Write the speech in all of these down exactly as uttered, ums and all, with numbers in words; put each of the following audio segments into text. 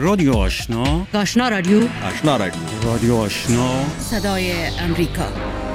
رادیو آشنا، آشنا رادیو، آشنا رادیو، رادیو آشنا، صدای امریکا.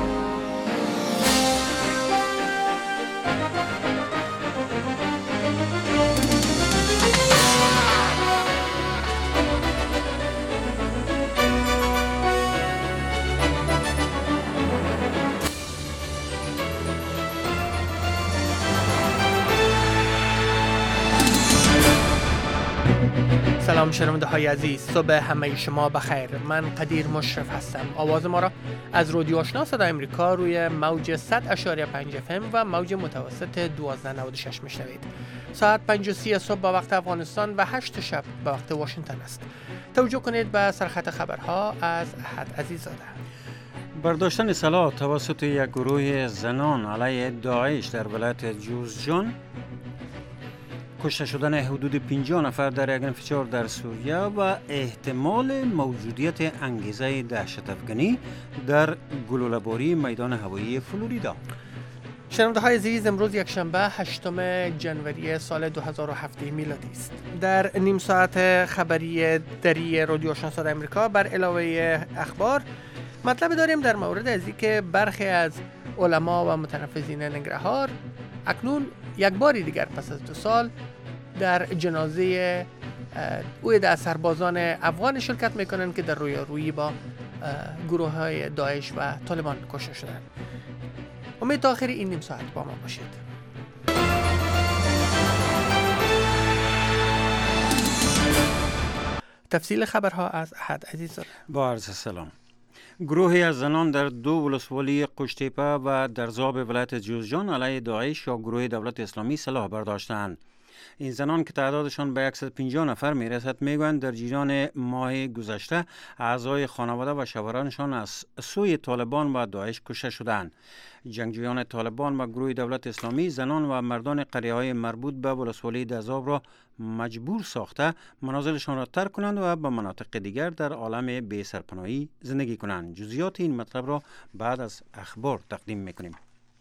سلام شنونده های عزیز، صبح همه شما بخیر. من قدیر مشرف هستم. آواز ما را از رادیو آشنا صدای امریکا روی موج صد اشاری پنج اف ام و موج متوسط دوازده نود و شش میشنوید. ساعت پنج و سی صبح به وقت افغانستان و هشت شب به وقت واشنگتن است. توجه کنید به سرخط خبرها از احد عزیزاده. برداشتن سلاح توسط یک گروه زنان علیه داعش در ولایت جوزجان، کشته شدن حدود پنجاه نفر در یک انفجار در سوریه و احتمال موجودیت انگیزه دهشت افغانی در گلوله‌باری میدان هوایی فلوریدا. شنونده های عزیز، امروز یک شنبه هشتم ژانویه سال دو هزار و هفت میلادی است. در نیم ساعت خبری دری رادیو آشنا صدای امریکا بر علاوه اخبار مطلب داریم در مورد از اینکه برخی از علما و متنفذین ننگرهار اکنون یک باری دیگر پس از دو سال در جنازه اوی در سربازان افغان شرکت میکنند که در رویارویی با گروه های داعش و طالبان کشته شدند. امید تا آخر این نیم ساعت با ما باشید. تفصیل خبرها از احد عزیزاده. با عرض سلام. گروهی از زنان در دو ولسوالی قشتیپه و در زاب ولایت جوزجان علیه داعش یا گروه دولت اسلامی سلاح برداشتند. این زنان که تعدادشان به صد و پنجاه نفر میرسد میگویند در جریان ماه گذشته اعضای خانواده و شوهرانشان از سوی طالبان و داعش کشته شدند. جنگجویان طالبان و گروه دولت اسلامی زنان و مردان قریه‌های مربوط به ولسوالی دزاب را مجبور ساخته منازلشان را ترک کنند و به مناطق دیگر در عالم بی سرپناهی زندگی کنند. جزئیات این مطلب را بعد از اخبار تقدیم میکنیم.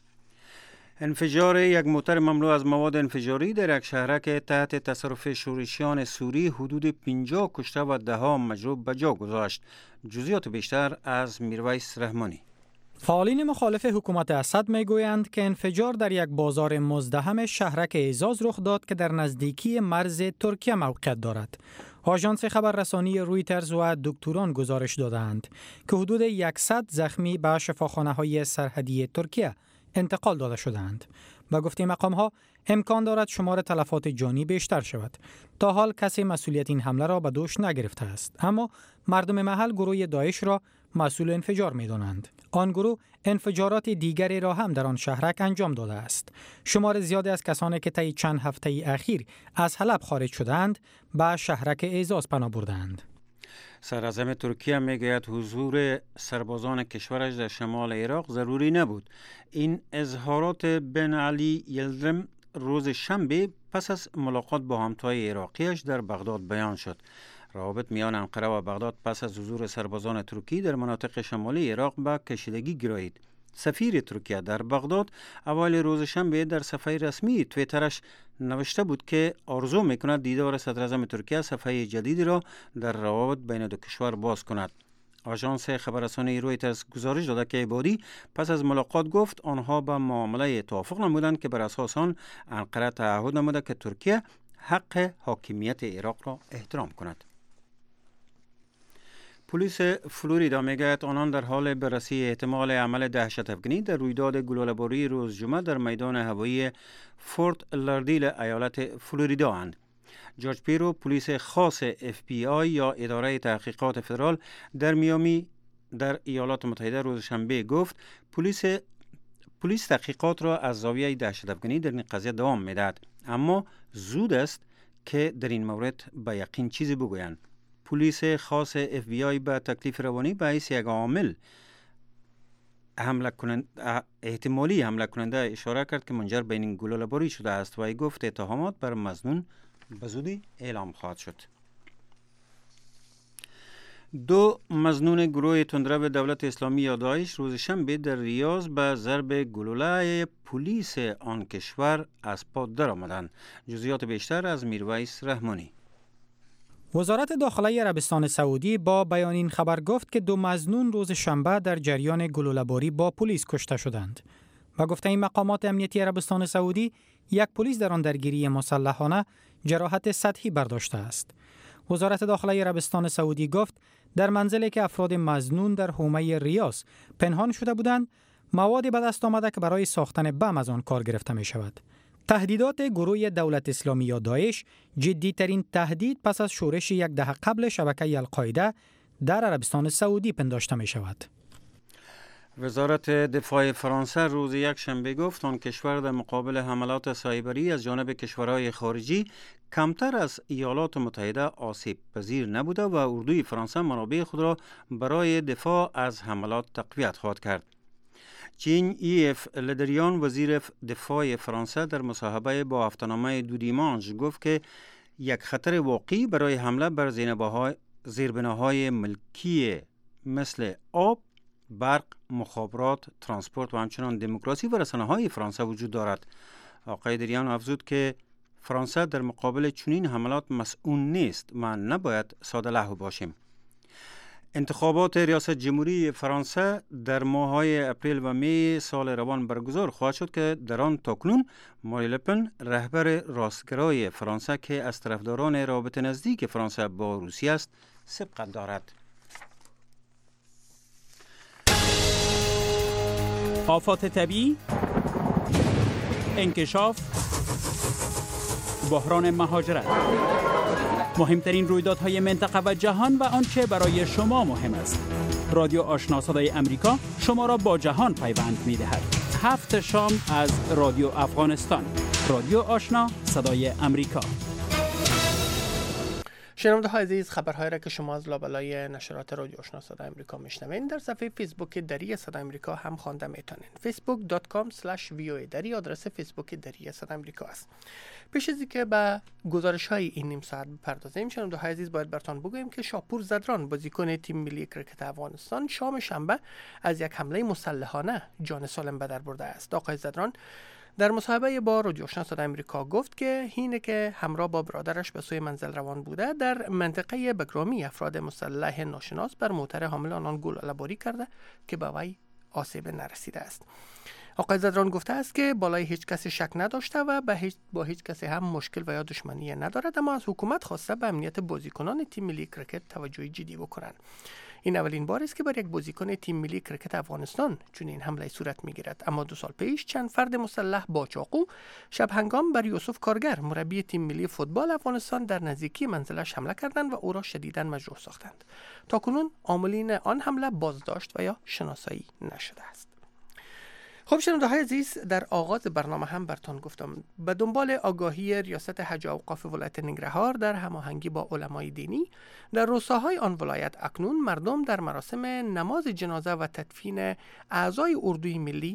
انفجار یک موتر مملو از مواد انفجاری در یک شهرک تحت تصرف شورشیان سوری حدود پنجاه کشته و ده ها مجروح به جا گذاشت. جزئیات بیشتر از میرویس رحمانی. فعالین مخالف حکومت اسد میگویند که انفجار در یک بازار مزدحم شهرک اعزاز رخ داد که در نزدیکی مرز ترکیه موقعیت دارد. آژانس خبررسانی رویترز و دکتران گزارش دادند که حدود صد زخمی به شفاخانه‌های سرحدی ترکیه انتقال داده شدند. با گفته مقام‌ها امکان دارد شمار تلفات جانی بیشتر شود. تا حال کسی مسئولیت این حمله را به دوش نگرفته است، اما مردم محل گروه داعش را مسئول انفجار می‌دانند. آن گروه انفجارات دیگری را هم در آن شهرک انجام داده است. شمار زیادی از کسانی که طی چند هفته اخیر از حلب خارج شدند به شهرک اعزاز پناه بردند. صدراعظم ترکیه میگوید حضور سربازان کشورش در شمال عراق ضروری نبود. این اظهارات بن علی یلدرم روز شنبه پس از ملاقات با همتای عراقیش در بغداد بیان شد. روابط میان انقره و بغداد پس از حضور سربازان ترکی در مناطق شمالی عراق به کشیدگی گرایید. سفیر ترکیه در بغداد اوایل روز شنبه در صفحه رسمی توییترش نوشته بود که آرزو میکند دیدار صدراعظم ترکیه صفحه جدیدی را در روابط بین دو کشور باز کند. آژانس خبررسانی رویترز گزارش داده که عبادی پس از ملاقات گفت آنها به معامله توافق نمودند که بر اساس آن انقره تعهد نموده که ترکیه حق حاکمیت عراق را احترام کند. پلیس فلوریدا میگوید آنان در حال بررسی احتمال عمل دهشت افغانی در رویداد گلوله‌باری روز جمعه در میدان هوایی فورت لاردیل ایالت فلوریدا اند. جورج پیرو، پلیس خاص اف بی آی یا اداره تحقیقات فدرال در میامی در ایالات متحده روز شنبه گفت پلیس پلیس تحقیقات را از زاویه دهشت افغانی در این قضیه دوام میدهد، اما زود است که در این مورد به یقین چیزی بگویند. پلیس خاص اف بی آی به تکلیف روانی به حیث یک عامل حمله کننده احتمالی حمله کننده اشاره کرد که منجر به این گلوله‌باری شده است و ای گفت اتهامات بر مظنون به زودی اعلام خواهد شد. دو مظنون گروه تندرو دولت اسلامی یا داعش روز شنبه در ریاض به ضرب گلوله پلیس آن کشور از پا در آمدند. جزئیات بیشتر از میرویس رحمانی. وزارت داخله عربستان سعودی با بیان این خبر گفت که دو مظنون روز شنبه در جریان گلوله‌باری با پلیس کشته شدند. و گفته این مقامات امنیتی عربستان سعودی یک پلیس در آن درگیری مسلحانه جراحت سطحی برداشته است. وزارت داخله عربستان سعودی گفت در منزلی که افراد مظنون در حومه ریاض پنهان شده بودند، مواد به دست آمده که برای ساختن بم از آن کار گرفته می شود. تهدیدات گروه دولت اسلامی یا داعش جدی‌ترین تهدید پس از شورش یک دهه قبل شبکه القاعده در عربستان سعودی پنداشته می شود. وزارت دفاع فرانسه روز یک شنبه گفت آن کشور در مقابل حملات سایبری از جانب کشورهای خارجی کمتر از ایالات متحده آسیب پذیر نبوده و اردوی فرانسه منابع خود را برای دفاع از حملات تقویت خواهد کرد. چین ایف لدریان وزیر دفاع فرانسه در مصاحبه با هفته‌نامه دو دیمانش گفت که یک خطر واقعی برای حمله بر زیربناهای ملکی مثل آب، برق، مخابرات، ترانسپورت و همچنان دموکراسی و رسانه‌های فرانسه وجود دارد. آقای دریان افزود که فرانسه در مقابل چنین حملات مسئول نیست و نباید ساده لحو باشیم. انتخابات ریاست جمهوری فرانسه در ماه‌های اپریل و می سال روان برگزار خواهد شد که در آن تاکنون ماری لپن رهبر راستگرای فرانسه که از طرفداران رابطه نزدیک فرانسه با روسیه است سبقت دارد. آفات طبیعی، انکشاف، بحران مهاجرت، مهمترین رویدادهای منطقه و جهان و آنچه برای شما مهم است. رادیو آشنا صدای امریکا شما را با جهان پیوند می‌دهد. هفت شام از رادیو افغانستان. رادیو آشنا صدای امریکا. شنونده های عزیز، خبرهایی را که شما از لابلای نشرات رادیو آشنا صدای امریکا میشنوین در صفحه فیسبوک دری صدای امریکا هم خوانده میتونین. فیسبوک دات کام اسلش وی او ای دری آدرس فیسبوک دری صدای امریکا است. پیش از اینکه به گزارش های این نیم ساعت بپردازیم، شنونده های عزیز باید براتون بگویم که شاپور زدران بازیکن تیم ملی کرکت افغانستان شام شنبه از یک حمله مسلحانه جان سالم به در برده است. آقای زدران در مصاحبه با رادیو آشنا صدای امریکا گفت که هینه که همراه با برادرش به سوی منزل روان بوده در منطقه بگرامی افراد مسلح ناشناس بر موتر حامل آنان گلوله‌باری کرده که به وی آسیب نرسیده است. آقای زدران گفته است که بالای هیچ کسی شک نداشته و به هیچ با هیچ کسی هم مشکل و یا دشمنی ندارد، اما از حکومت خواسته به امنیت بازیکنان تیم ملی کرکت توجه جدی بکنند. این اولین بار است که بر یک بازیکن تیم ملی کرکت افغانستان چنین حمله صورت میگیرد، اما دو سال پیش چند فرد مسلح با چاقو شب هنگام بر یوسف کارگر مربی تیم ملی فوتبال افغانستان در نزدیکی منزلش حمله کردند و او را شدیداً مجروح ساختند. تاکنون عاملین آن حمله بازداشت و یا شناسایی نشده است. خب شنونده های عزیز، در آغاز برنامه هم براتون گفتم به دنبال آگاهی ریاست حج و اوقاف ولایت ننگرهار در هماهنگی با علمای دینی در روستاهای آن ولایت اکنون مردم در مراسم نماز جنازه و تدفین اعضای اردوی ملی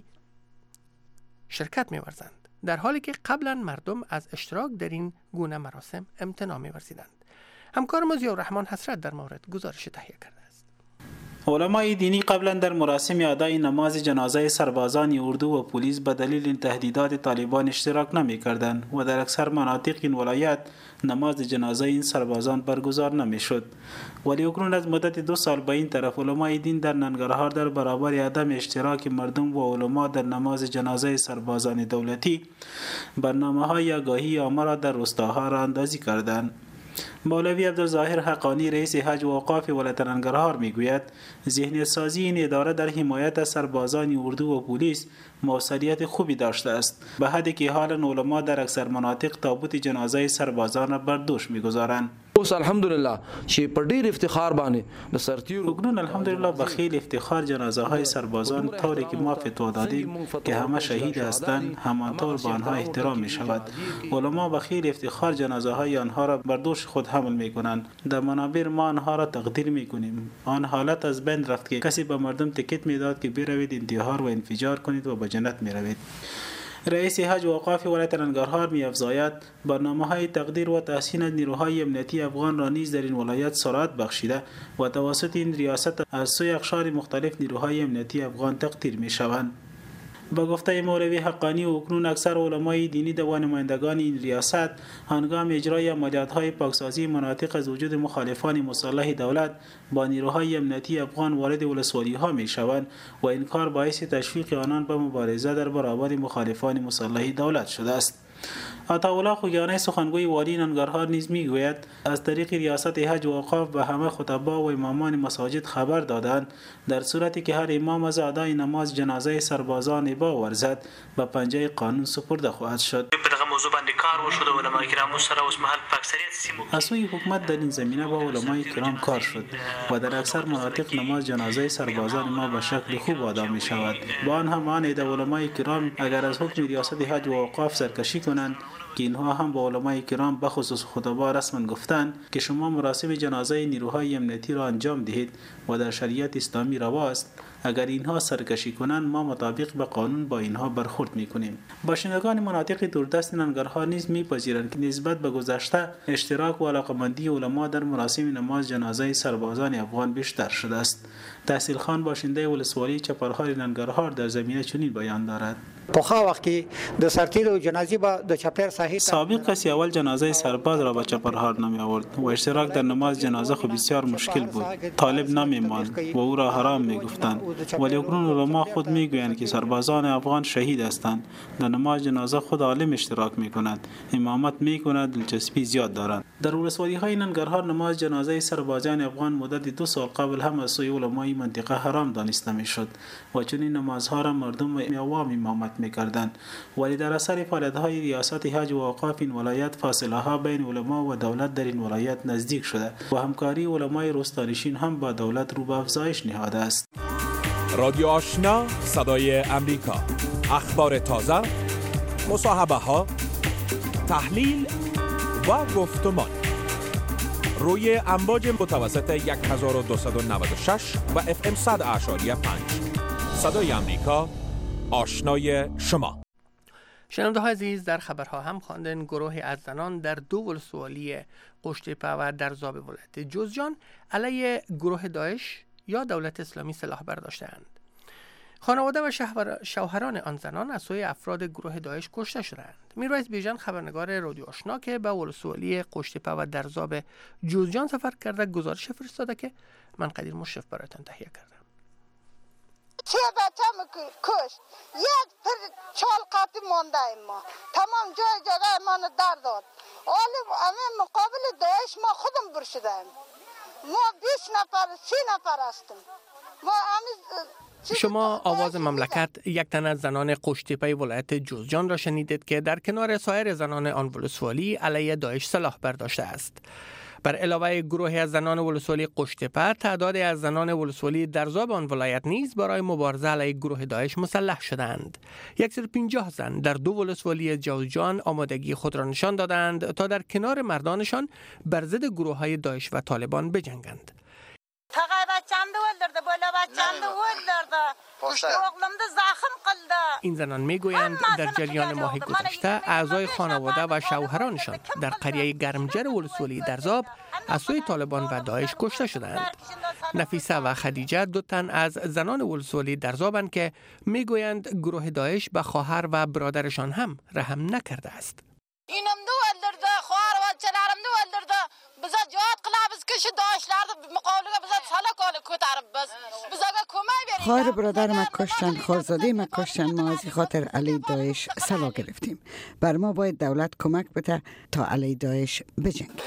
شرکت می‌ورزند، در حالی که قبلا مردم از اشتراک در این گونه مراسم امتناع می‌ورزیدند. همکارم ضیاءالرحمن حسرت در مورد گزارش تهیه کرده. علمای دینی قبلا در مراسم ادای نماز جنازه سربازان اردو و پلیس به دلیل تهدیدات طالبان اشتراک نمی کردند و در اکثر مناطق این ولایت نماز جنازه این سربازان برگزار نمی شد. ولی اکنون از مدت دو سال به این طرف علمای دین در ننگرهار در برابر عدم اشتراک مردم و علما در نماز جنازه سربازان دولتی برنامه‌های آگاهی عامه را در روستاها راه اندازی کردند. مولوی عبدالظاهر حقانی رئیس حج و اوقاف ولایت ننگرهار میگوید ذهنیت سازی این اداره در حمایت از سربازان اردو و پلیس موثریت خوبی داشته است، به حدی که حالا علما در اکثر مناطق تابوت جنازه سربازان را بر دوش میگذارند. اوس الحمدلله چې په ډیر افتخار باندې د سرتیرو اکنون الحمدلله به خیلی افتخار جنازه های سربازان طوری که ما فتوا دادیم که همه شهید هستند همانطور به آنها احترام می شود. علما به خیلی افتخار جنازه های آنها را بر دوش خود حمل می کنند. در منابر ما آنها را تقدیر می کنیم. آن حالت از بین رفت که کسی به مردم تکت می داد که بروید انتحار و انفجار کنید و به جنت می روید. رئیس حج و اوقاف ولایت ننگرهار می‌افزاید برنامه‌های تقدیر و تحسین از نیروهای امنیتی افغان را نیز در این ولایت سرعت بخشیده و توسط این ریاست از سوی اقشار مختلف نیروهای امنیتی افغان تقدیر می‌شوند. با گفته مولوی حقانی و اکنون اکثر علمای دینی و نمایندگان این ریاست هنگام اجرای عملیات‌های پاکسازی مناطق از وجود مخالفان مسلح دولت با نیروهای امنیتی افغان وارد ولسوالی‌ها می‌شوند و این کار باعث تشویق آنان به مبارزه در برابر مخالفان مسلح دولت شده است. عطاالله خوگیانی سخنگوی والی ننگرهار نیز میگوید از طریق ریاست حج و اوقاف به همه خطبا و امامان مساجد خبر دادند در صورتی که هر امام از ادای نماز جنازه سربازان با ورزد به پنجه قانون سپرده خواهد شد. موضوع باندې کار وشو د علماء کرامو سره اوس مهال په اکثریت سیمو از سوی حکومت در این زمینه با علمای کرام کار شد و در اکثر مناطق نماز جنازه سربازان ما به شکل خوب ادا می شود. با آن هم آن علمای کرام اگر از حکم ریاست حج و اوقاف سرکشی کنند که اینها هم با علمای کرام به خصوص خطبا رسما گفتند که شما مراسم جنازه نیروهای امنیتی را انجام دهید و در شریعت اسلامی رواست، اگر اینها سرکشی کنند ما مطابق به قانون با اینها برخورد میکنیم. باشندگان مناطق دوردست ننگرهار نیز میپذیرند که نسبت به گذشته اشتراک و علاقمندی علما در مراسم نماز جنازه سربازان افغان بیشتر شده است. تحصیل خان باشنده ولسوالی چپرهار ننگرهار در زمینه چنین بیان دارد: پخوا وقتی د سرتیر و جنازی با د چپر صحیح سابق کسی اول جنازه سرباز را به چپرهار نمی آورد و اشتراک در نماز جنازه خود بسیار مشکل بود. طالب نمی ماند و او را حرام می گفتند، ولی اکنون علما خود می گویند که سربازان افغان شهید هستند. در نماز جنازه خود عالم اشتراک می کند، امامت می کند، دلچسپی زیاد دارند. در ولسوالی های ننگرهار نماز جنازه سربازان افغان مدت دو سال قبل هم از سوی علمای منطقه حرام دانسته می شد و چنین نمازها را مردم عوام امامت می‌کردند، ولی در اثر فعالیت‌های ریاست حج و اوقاف این ولایت فاصله‌ها بین علما و دولت در این ولایت نزدیک شده و همکاری علمای روستانشین هم با دولت رو به افزایش نهاده است. رادیو آشنا، صدای امریکا، اخبار تازه، مصاحبه‌ها، تحلیل و گفتمان روی امواج متوسط هزار و دویست و نود و شش و اف ام صد اشاری پنج. صدای امریکا، آشنای شما. شنونده های عزیز، در خبرها هم خواندن گروهی از زنان در دو ولسوالی قشتیپه و در ذاب ولایت جوزجان علیه گروه داعش یا دولت اسلامی سلاح برداشتند. خانواده و شوهران آن زنان از سوی افراد گروه داعش کشته شدند. میرویس بیژن، خبرنگار رادیو آشنا که به ولسوالی قشتیپه و در ذاب جوزجان سفر کرده، گزارش فرستاده که من قدیر مشرف برایتان تهیه کردم. چه بچم کش یک پر چال قطی مانده ایم ما تمام جای جای ما در داد. حالا همه مقابل داعش ما خودم برشدیم. ما بیست نفر سی نفر هستیم. ما همه شما آواز مملکت، یک تن از زنان قشتیپه ولایت جوزجان را شنیدید که در کنار سایر زنان آن ولسوالی علیه داعش سلاح برداشته است. بر علاوه گروهی از زنان ولسوالی قشتیپه، تعدادی از زنان ولسوالی در ذاب آن ولایت نیز برای مبارزه علیه گروه داعش مسلح شدند. صد و پنجاه زن در دو ولسوالی جوزجان آمادگی خود را نشان دادند تا در کنار مردانشان بر ضد گروه‌های داعش و طالبان بجنگند. این زنان میگویند در جریان ماه گذشته اعضای خانواده و شوهرانشان در قریه گرمجر ولسوالی در ذاب از سوی طالبان و داعش کشته شدند. نفیسه و خدیجه دو تن از زنان ولسوالی در ذابند که میگویند گروه داعش به خواهر و برادرشان هم رحم نکرده است. اینم دو ولرده خواهر و چلارم دو ولرده بزا جواد قلابز کش داشلارد مقابله بزا سالا کال کوتارب بس بزا کمای برید. خواهر برادر ما کشتن، خورزاده ما کشتن. ما از خاطر علی داعش سلا گرفتیم. بر ما باید دولت کمک بده تا علی داعش بجنگیم.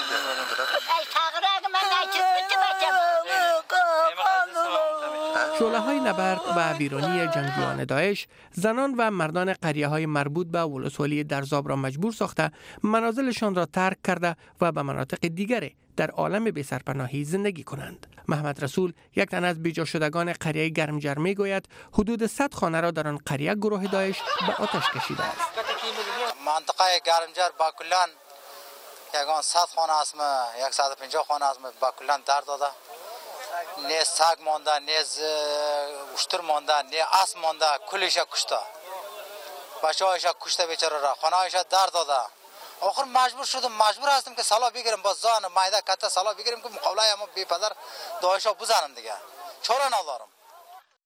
شعله‌های نبرد و ویرانی جنگجویان داعش زنان و مردان قریه‌های مربوط به ولسوالی در ذاب را مجبور ساخته منازلشان را ترک کرده و به مناطق دیگری در عالم بی سرپناهی زندگی کنند. محمد رسول، یک تن از بیجا شدگان قریه گرمجر میگوید حدود صد خانه را در آن قریه گروه داعش به آتش کشیده است. منطقه گرمجر با کلان یگان صد خانه است، صد و پنجاه خانه است با کلان در داده. نه سگ مانده، نه اشتر مانده، نه اس مانده، کلیش کشته. بچه هایش کشته بیچاره را، خانه هایش در داده. آخر مجبور شدم، مجبور هستم که سالا بگیرم با زان مایده کتا سالا بگیریم که مقابله ما بی پدر داعش ها بزنم دیگه. چرا ندارم.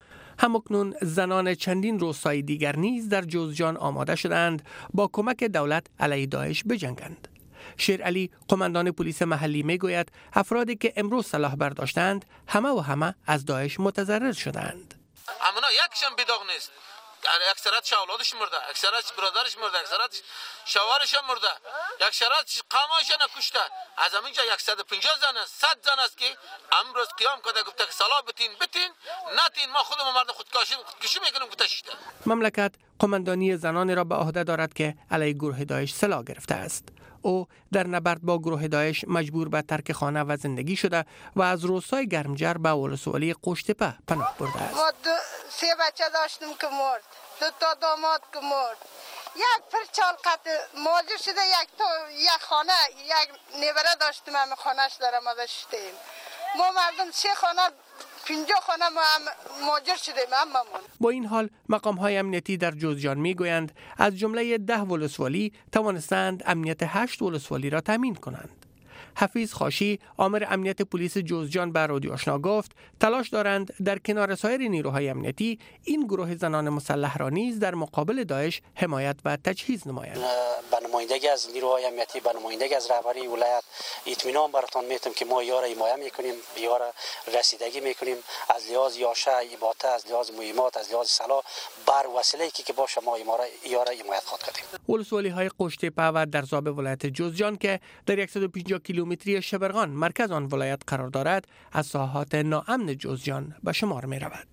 همکنون زنان چندین روستای دیگر نیز در جوزجان آماده شدند با کمک دولت علیه داعش بجنگند. شیر علی قماندان پلیس محلی می گوید افرادی که امروز سلاح برداشتند همه و همه از داعش متضرر شدند. امنا یکشم بیداغ نیست. اکثرت اولادش مرده، اکثرت برادرش مرده، اکثرت شوهرش مرده، اکثرت قامش نکشته. از همینجا صد و پنجاه زن است، صد زن است که امروز قیام کرده گفته که سلاح بتین بتین نتین ما خودمون مرد خودکشی خودکشی میکنیم گذشته. مملکت قماندانی زنان را به عهده دارد که علیه گروه داعش سلاح گرفته است. او در نبرد با گروه داعش مجبور به ترک خانه و زندگی شده و از روستای گرمجر به ولسوالی قشتپه پناه برده است. ما دو سه بچه داشتم که مرد، دو تا داماد که مرد، یک پرچال قطع ماجر شده، یک تو یک خانه یک نیبره داشتم همه خانهش در آمده شدیم. ما مردم سه خانه پنجاه خانه ما هم ماجر شدیم هممون. با این حال مقام های امنیتی در جوزجان می گویند از جمله ده ولسوالی توانستند امنیت هشت ولسوالی را تامین کنند. حفیظ خاشی آمر امنیت پلیس جوزجان به رادیو آشنا گفت تلاش دارند در کنار سایر نیروهای امنیتی این گروه زنان مسلح را نیز در مقابل داعش حمایت و تجهیز نمایند. به نمایندگی از نیروهای امنیتی، به نمایندگی از رهبری ولایت اطمینان براتون میتم که ما یارا حمایت میکنیم، یارا رسیدگی میکنیم از لحاظ یاشه ایباته، از لحاظ مهمات، از لحاظ سلاح بر وسیله‌ای که باشه ما یارا حمایت خود کردیم. ولسوالی های قشتپه و درزاب ولایت جوزجان که در صد و پنجاه کیلومتری شبرغان مرکز آن ولایت قرار دارد از ساحات ناامن جوزجان به شمار می رود.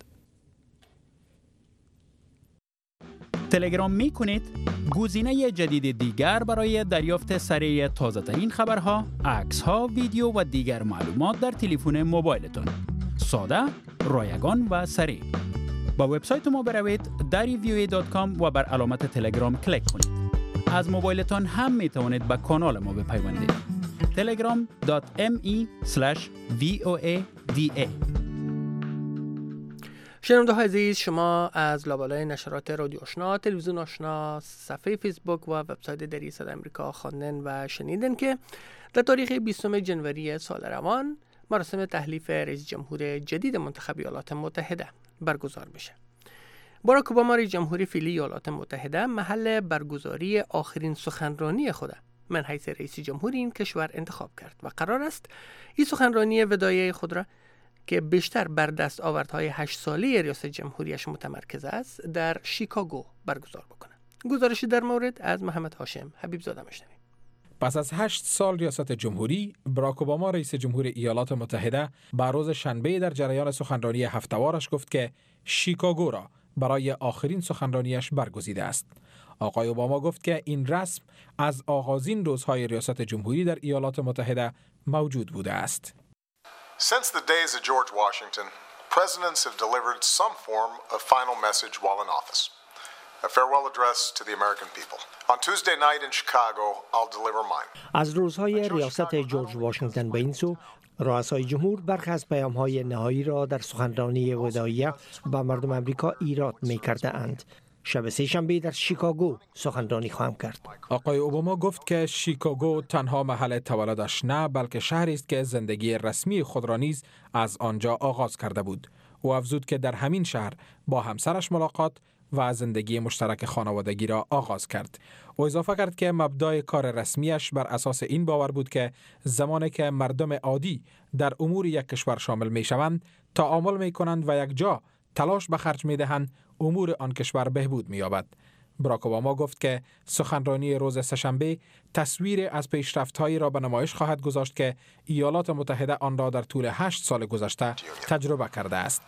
تلگرام می کنید گزینه جدید دیگر برای دریافت سریع تازه ترین خبرها، عکس ها، ویدیو و دیگر معلومات در تلفن موبایلتان. ساده، رایگان و سریع. با وبسایت ما بروید دری وی او ای دات کام و بر علامت تلگرام کلیک کنید. از موبایلتان هم می توانید به کانال ما بپیوندید. تلگرام دات ام ای اسلش وی او ای دی ای. شنونده های عزیز، شما از لابلای نشرات رادیو آشنا، تلویزیون آشنا، صفحه فیسبوک و وبسایت دری صدای آمریکا خواندن و شنیدن که در تاریخ بیستم ژانویه سال روان مراسم تحلیف رئیس جمهور جدید منتخب ایالات متحده برگزار میشه. باراک اوباما رئیس جمهور فعلی ایالات متحده محل برگزاری آخرین سخنرانی خود من حیث رئیس جمهور این کشور انتخاب کرد و قرار است این سخنرانی وداعی خود را که بیشتر بر دستاوردهای هشت ساله ریاست جمهوریش متمرکز است در شیکاگو برگزار بکنه. گزارشی در مورد از محمد هاشم حبیب زاده میشنویم. پس از هشت سال ریاست جمهوری، باراک اوباما رئیس جمهور ایالات متحده به روز شنبه در جریان سخنرانی هفته‌وارش گفت که شیکاگو را برای آخرین سخنرانیش برگزیده است. آقای اوباما گفت که این رسم از آغازین روزهای ریاست جمهوری در ایالات متحده موجود بوده است. Since the days of George Washington, presidents have delivered some form of final message while in office. A farewell address to the American people. On Tuesday night in Chicago, I'll deliver mine. از روزهای ریاست جورج واشنگتن به این سو، رؤسای جمهور برخی از پیام‌های نهایی را در سخنرانی وداعیه با مردم آمریکا ایراد می‌کرده اند. شب سه شنبه در شیکاگو سخنرانی خواهم کرد. آقای اوباما گفت که شیکاگو تنها محل تولدش نه، بلکه شهری است که زندگی رسمی خود را نیز از آنجا آغاز کرده بود. او افزود که در همین شهر با همسرش ملاقات و زندگی مشترک خانوادگی را آغاز کرد. او اضافه کرد که مبدأ کار رسمیش بر اساس این باور بود که زمانی که مردم عادی در امور یک کشور شامل می شوند، تعامل می کنند و یک جا تلاش به خرج می دهند، امور آن کشور بهبود می یابد. باراک اوباما گفت که سخنرانی روز سه‌شنبه تصویر از پیشرفت‌هایی را به نمایش خواهد گذاشت که ایالات متحده آن را در طول هشت سال گذشته تجربه کرده است.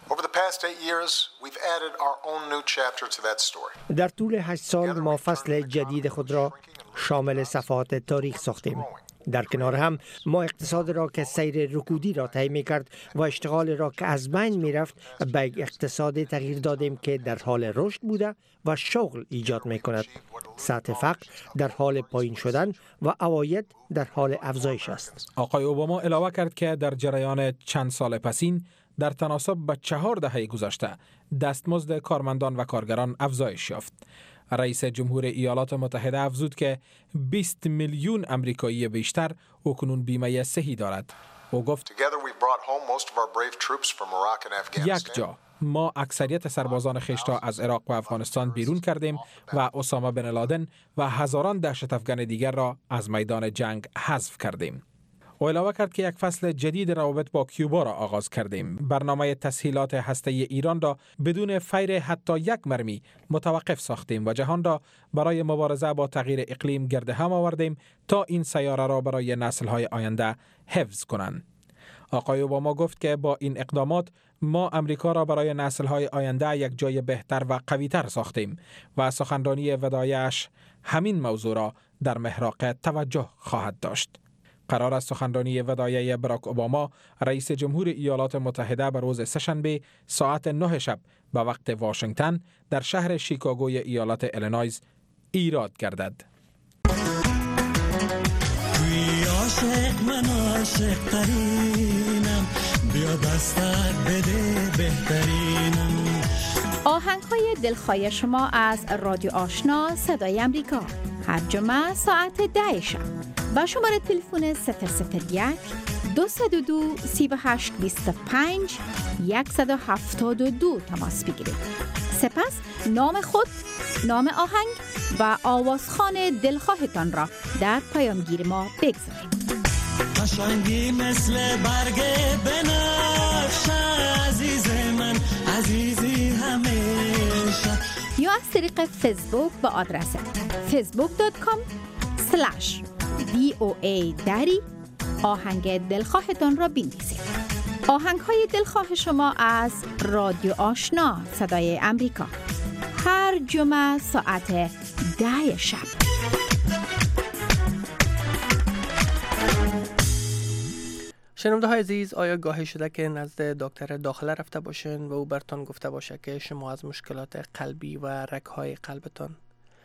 در طول هشت سال ما فصل جدید خود را شامل صفحات تاریخ ساختیم. در کنار هم ما اقتصاد را که سیر رکودی را طی می‌کرد و اشتغال را که از بین می‌رفت به یک اقتصاد تغییر دادیم که در حال رشد بوده و شغل ایجاد می‌کند. سطح فقر در حال پایین شدن و عواید در حال افزایش است. آقای اوباما علاوه کرد که در جریان چند سال پسین در تناسب با چهار دهه گذشته دستمزد کارمندان و کارگران افزایش یافت. رئیس جمهور ایالات متحده افزود که بیست میلیون امریکایی بیشتر اکنون بیمه صحی دارد. او گفت یک جا ما اکثریت سربازان خویش را از عراق و افغانستان بیرون کردیم و اسامه بن لادن و هزاران دهشت افغان دیگر را از میدان جنگ حذف کردیم. و علاوه کرد که یک فصل جدید روابط با کیوبا را آغاز کردیم. برنامه تسهیلات هسته‌ای ایران را بدون فیر حتی یک مرمی متوقف ساختیم و جهان را برای مبارزه با تغییر اقلیم گرد هم آوردیم تا این سیاره را برای نسل‌های آینده حفظ کنند. آقای اوباما گفت که با این اقدامات ما امریکا را برای نسل‌های آینده یک جای بهتر و قوی‌تر ساختیم و سخنرانی وداعیش همین موضوع را در محراق توجه خواهد داشت. قرار است سخنرانی وداعی براک اوباما رئیس جمهور ایالات متحده به روز سه‌شنبه ساعت نه شب به وقت واشنگتن در شهر شیکاگوی ایالات ایلینویز ایراد گردد. عاشق من عاشق ترینم بیا دستت بده بهترینم. آهنگ های دلخواه شما از رادیو آشنا صدای امریکا هر جمعه ساعت ده شب با شماره تلفن صفر صفر یک دو صفر دو سه هشت دو پنج یک هفت دو تماس بگیرید. سپس نام خود، نام آهنگ و آوازخوان دلخواهتان را در پیامگیر ما بگذارید. قشنگی مثل برگ بنفش عزیز من عزیزی همیشه. یا از طریق فیسبوک با آدرس فیسبوک دات کام سلش وی او ای دری آهنگ دلخواهتان را بنویسید. آهنگ های دلخواه شما از رادیو آشنا صدای امریکا هر جمعه ساعت ده شب. شنونده های عزیز، آیا گاهی شده که نزد دکتر داخله رفته باشین و او برتان گفته باشه که شما از مشکلات قلبی و رگ‌های قلبتان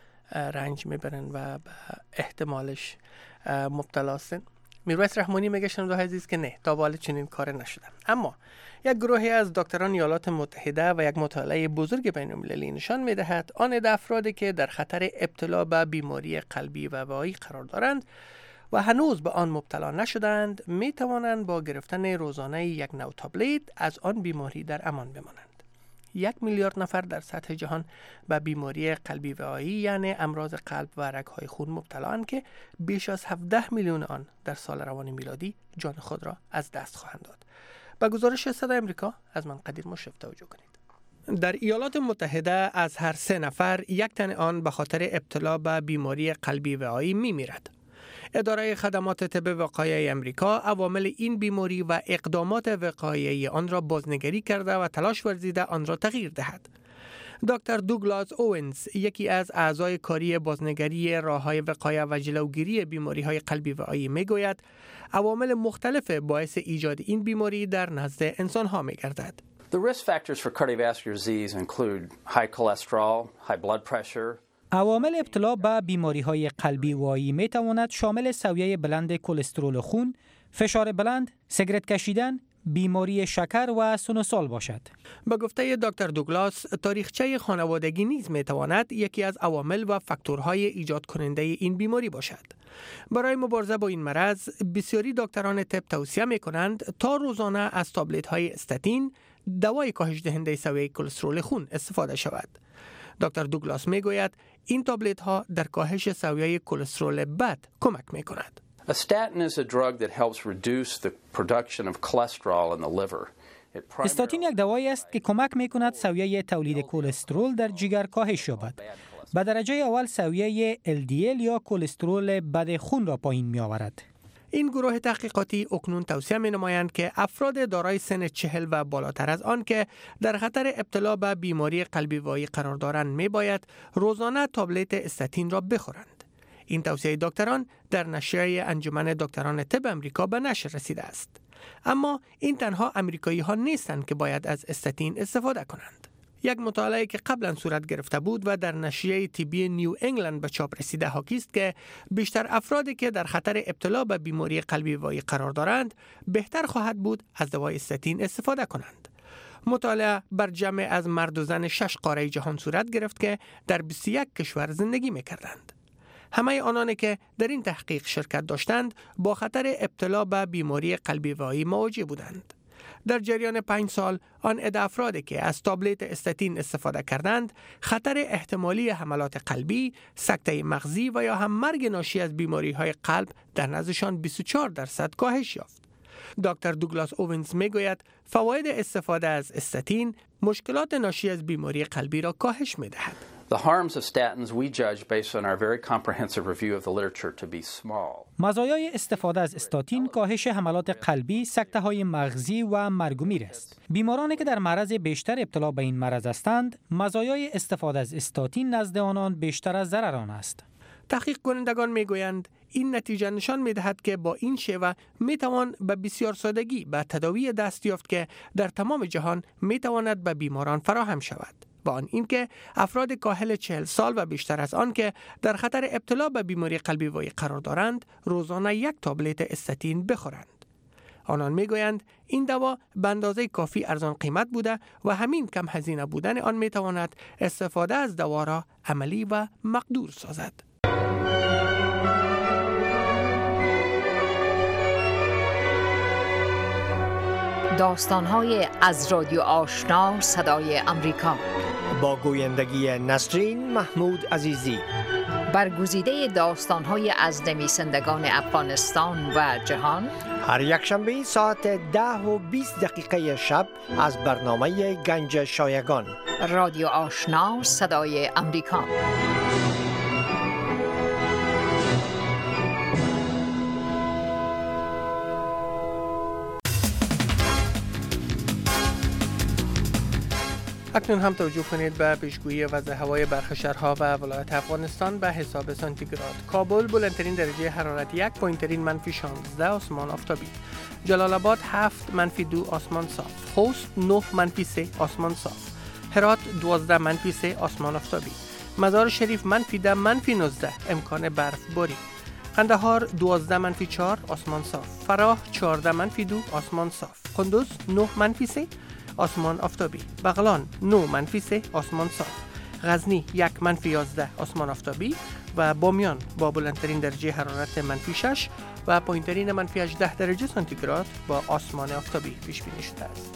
رنج میبرن و به احتمالش مبتلا هستین؟ میرویس رحمانی میگه شنونده های عزیز که نه، تا به حال چنین کار نشده. اما یک گروهی از دکتران ایالات متحده و یک مطالعه بزرگ بین‌المللی نشان میدهد آن عده افرادی که در خطر ابتلا به بیماری قلبی و وبایی قرار دارند و هنوز به آن مبتلا نشدند می توانند با گرفتن روزانه یک نوع تابلت از آن بیماری در امان بمانند. یک میلیارد نفر در سطح جهان به بیماری قلبی وبایی یعنی امراض قلب و رگ‌های خون مبتلااند که بیش از هفده میلیون آن در سال روان میلادی جان خود را از دست خواهند داد. با گزارش صدای امریکا از من قدیر مشرف توجه کنید. در ایالات متحده از هر سه نفر یک تن آن به خاطر ابتلا به بیماری قلبی وبایی میمیرد. اداره خدمات طب وقایعی امریکا عوامل این بیماری و اقدامات وقایعی آن را بازنگری کرده و تلاش ورزیده آن را تغییر دهد. دکتر دوگلاس اوونز، یکی از اعضای کاری بازنگری راه‌های وقایع و جلوگیری بیماری‌های قلبی وبایی میگوید عوامل مختلف باعث ایجاد این بیماری در نزد انسان‌ها می‌گردد. The risk factors for cardiovascular disease include high cholesterol, high blood pressure. عوامل ابتلا به بیماری‌های قلبی وبایی می‌تواند شامل سویه بلند کلسترول خون، فشار بلند، سیگرت کشیدن، بیماری شکر و سنوسال باشد. به گفته دکتر دوگلاس، تاریخچه خانوادگی نیز می‌تواند یکی از عوامل و فاکتورهای ایجاد کننده این بیماری باشد. برای مبارزه با این مرض، بسیاری دکتران طب توصیه می‌کنند تا روزانه از تابلت‌های استاتین، دوای کاهش دهنده سویه کلسترول خون استفاده شود. دکتر دوگلاس میگوید این تابلت ها در کاهش سویه کلسترول بد کمک میکند. A statin is a drug that helps reduce the production of cholesterol in the liver. استاتین یک دوایی است که کمک میکند سویه تولید کلسترول در جگر کاهش یابد. به درجه اول سویه ال دی ال یا کلسترول بد خون را پایین میآورد. این گروه تحقیقاتی اکنون توصیه می نمایند که افراد دارای سن چهل و بالاتر از آن که در خطر ابتلا به بیماری قلبی وبایی قرار دارند می باید روزانه تابلت استاتین را بخورند. این توصیه دکتران در نشریه انجمن دکتران طب امریکا به نشر رسیده است. اما این تنها امریکایی ها نیستند که باید از استاتین استفاده کنند. یک مطالعه که قبلا صورت گرفته بود و در نشریه طبی نیو انگلند به چاپ رسیده حاکی است که بیشتر افرادی که در خطر ابتلا به بیماری قلبی وبایی قرار دارند بهتر خواهد بود از دوای استاتین استفاده کنند. مطالعه بر جمع از مرد و زن شش قاره جهان صورت گرفت که در بیست و یک کشور زندگی می‌کردند. همه آنانی که در این تحقیق شرکت داشتند با خطر ابتلا به بیماری قلبی وبایی مواجه بودند. در جریان پنج سال آن عده افرادی که از تابلت استاتین استفاده کردند خطر احتمالی حملات قلبی، سکته مغزی و یا هم مرگ ناشی از بیماری های قلب در نزدشان بیست و چهار درصد کاهش یافت. دکتر دوگلاس اوونز میگوید فواید استفاده از استاتین مشکلات ناشی از بیماری قلبی را کاهش می‌دهد. The harms of statins we judge based on our very comprehensive review of the literature to be small. مزایای استفاده از استاتین کاهش حملات قلبی، سکته‌های مغزی و مرگ و میر است. بیمارانی که در معرض بیشتر ابتلا به این مرض هستند، مزایای استفاده از استاتین نزد آنان بیشتر از ضرر آن است. تحقیق کنندگان میگویند این نتیجه نشان می‌دهد که با این شیوه میتوان به بسیار سادگی به تداوی دست یافت که در تمام جهان میتواند به بیماران فراهم شود. با آن اینکه افراد کاهل چهل سال و بیشتر از آن که در خطر ابتلا به بیماری قلبی وایی قرار دارند روزانه یک تابلت استاتین بخورند. آنان میگویند این دوا به اندازه کافی ارزان قیمت بوده و همین کم هزینه بودن آن میتواند استفاده از دوا را عملی و مقدور سازد. داستان‌های از رادیو آشنا صدای امریکا با گویندگی نسرین محمود عزیزی، برگزیده داستان‌های از نویسندگان افغانستان و جهان، هر یک شنبه ساعت ده و بیست دقیقه شب از برنامه گنج شایگان. رادیو آشنا صدای امریکا. اکنون هم توجه کنید به پیشگویی وضع هوای برخی شهرها و ولایت افغانستان به حساب سانتیگراد. کابل بلندترین درجه حرارت یک، پایینترین منفی شانزده، آسمان آفتابی. جلال آباد هفت منفی دو، آسمان صاف. خوست نه منفی سه، آسمان صاف. هرات دوازده منفی سه، آسمان آفتابی. مزار شریف منفی ده منفی نوزده، امکان برف باری. قندهار دوازده منفی چهار، آسمان صاف. فراه چهارده منفی دو، آسمان صاف. قندوز نه منفی سه، آسمان آفتابی. بغلان نه منفی سه، آسمان صاف. غزنی یک منفی یازده، آسمان آفتابی. و بامیان با بلندترین درجه حرارت منفی شش و پایینترین منفی هجده درجه سانتیگراد با آسمان آفتابی پیش بینی شده است.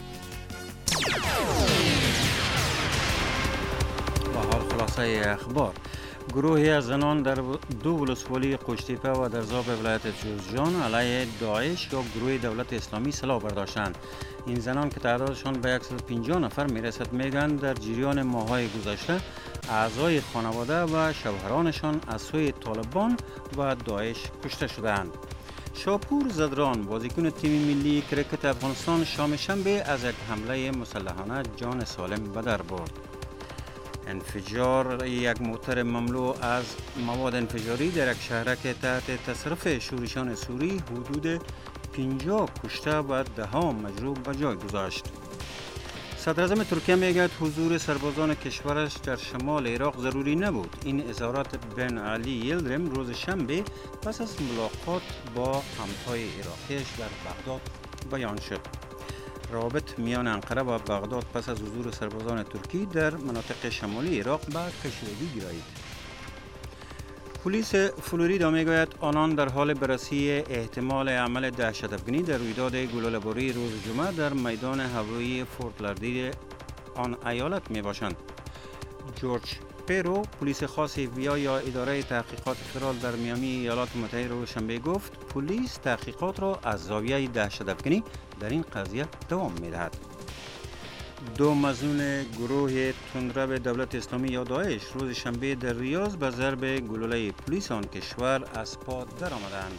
با حال خلاصه اخبار، گروهی از زنان در دو ولسوالی قوشتیپه و در زاب ولایت جوزجان علیه داعش یا گروه دولت اسلامی سلاح برداشتند. این زنان که تعدادشان به صد و پنجاه نفر میرسد میگن در جریان ماه‌های گذشته اعضای خانواده و شوهرانشان از سوی طالبان و داعش کشته شدند. شاپور زدران بازیکن تیم ملی کرکت افغانستان شام شنبه از یک حمله مسلحانه جان سالم به در برد. انفجار یک موتر مملو از مواد انفجاری در یک شهرک تحت تصرف شورشیان سوری حدود پنجاه کشته و ده ها مجروح به جای گذاشت. صدر اعظم ترکیه میگوید حضور سربازان کشورش در شمال عراق ضروری نبود. این اظهارات بن علی یلدرم روز شنبه پس از ملاقات با همتای عراقیش در بغداد بیان شد. روابط میان انقره و بغداد پس از حضور سربازان ترکی در مناطق شمالی عراق به کشیدگی گرایید. پلیس فلوریدا میگوید آنان در حال بررسی احتمال عمل دهشت‌افکنی در رویداد گلوله‌باری روز جمعه در میدان هوایی فورت لاردیر آن ایالت میباشند. جورج پیرو، پلیس خاص ویا یا اداره تحقیقات فدرال در میامی ایالات متحده روز شنبه گفت پلیس تحقیقات را از زاویه دهشت‌افکنی در این قضیه دوام میدهد. دو مظنون گروه تندرو دولت اسلامی یا داعش روز شنبه در ریاض به ضرب گلوله پلیس آن کشور از پا درآمدند.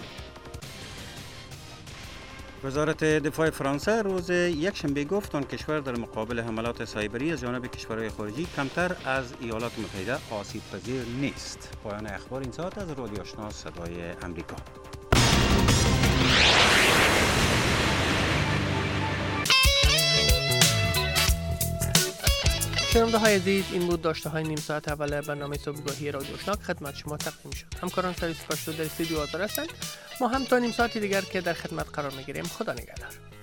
وزارت دفاع فرانسه روز یک شنبه گفت آن کشور در مقابل حملات سایبری از جانب کشورهای خارجی کمتر از ایالات متحده آسیب پذیر نیست. پایان اخبار این ساعت از رادیو آشنا صدای امریکا. شنونده های عزیز، این بود داشته های نیم ساعت اول برنامه صبحگاهی رادیو آشنا که خدمت شما تقدیم شد. همکاران سرویس پاشتو در استودیو حاضر هستند. ما هم تا نیم ساعتی دیگر که در خدمت قرار میگیریم. خدا نگهدار.